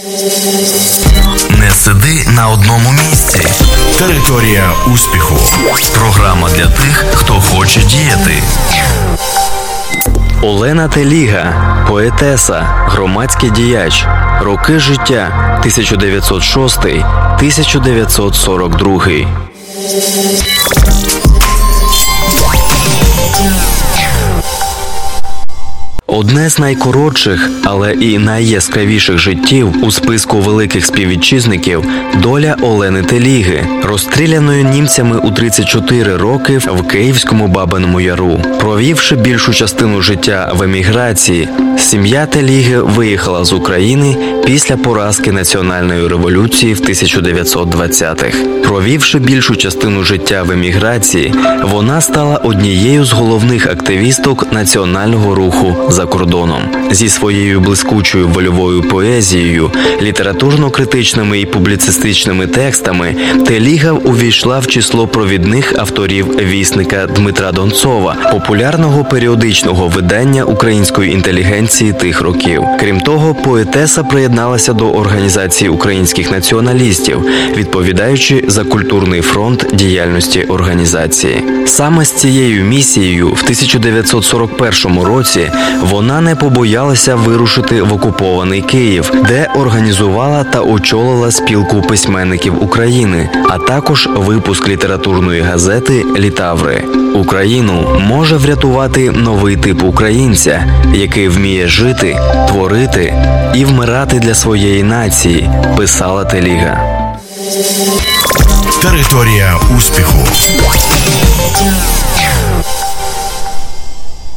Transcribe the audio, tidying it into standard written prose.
Не сиди на одному місці. Територія успіху. Програма для тих, хто хоче діяти. Олена Теліга, поетеса, громадський діяч. Роки життя 1906-1942. Одне з найкоротших, але і найяскравіших життів у списку великих співвітчизників – доля Олени Теліги, розстріляної німцями у 34 роки в Київському Бабиному Яру. Провівши більшу частину життя в еміграції, сім'я Теліги виїхала з України після поразки національної революції в 1920-х. Провівши більшу частину життя в еміграції, вона стала однією з головних активісток національного руху за кордоном. Зі своєю блискучою вольовою поезією, літературно-критичними і публіцистичними текстами Теліга увійшла в число провідних авторів вісника Дмитра Донцова, популярного періодичного видання української інтелігенції тих років. Крім того, поетеса приєдналася до Організації українських націоналістів, відповідаючи за культурний фронт діяльності організації. Саме з цією місією в 1941 році вона не побоялася вирушити в окупований Київ, де організувала та очолила спілку письменників України, а також випуск літературної газети «Літаври». Україну може врятувати новий тип українця, який вміє жити, творити і вмирати для своєї нації, писала Теліга. Територія успіху.